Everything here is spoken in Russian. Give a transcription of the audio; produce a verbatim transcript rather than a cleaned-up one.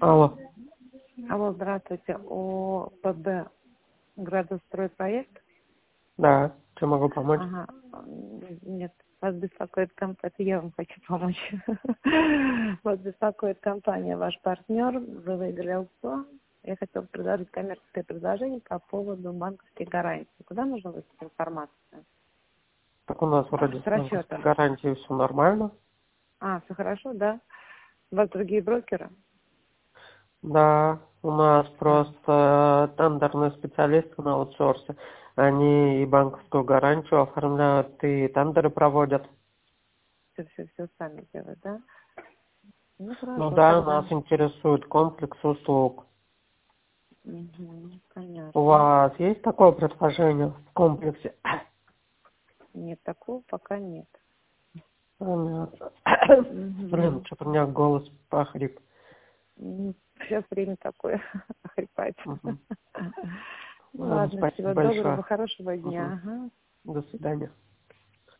Алло. Алло, здравствуйте. ОПБ «Градостройпроект»? Да, чем могу помочь? Ага. Нет, вас беспокоит компания. Это я вам хочу помочь. Вас беспокоит компания, ваш партнер. Вы выиграли аукцион. Я хотела предложить коммерческое предложение по поводу банковских гарантий. Куда нужно выставить информацию? Так у нас вроде С с банковской расчетом. гарантией все нормально. А, все хорошо, да? У вас другие брокеры? Да, у нас А, просто тендерные специалисты на аутсорсе. Они и банковскую гарантию оформляют, и тендеры проводят. все, все, все сами делают, да? Ну, Ну хорошо, да, тогда. нас интересует комплекс услуг. Угу, У понятно. вас есть такое предложение в комплексе? Нет, такого пока нет. Понятно. Блин, Угу. что-то у меня голос похрип. Сейчас время такое, хрипать. Угу. Ну Ладно, ладно, спасибо всего доброго, большое. хорошего Угу. дня. Ага. До свидания.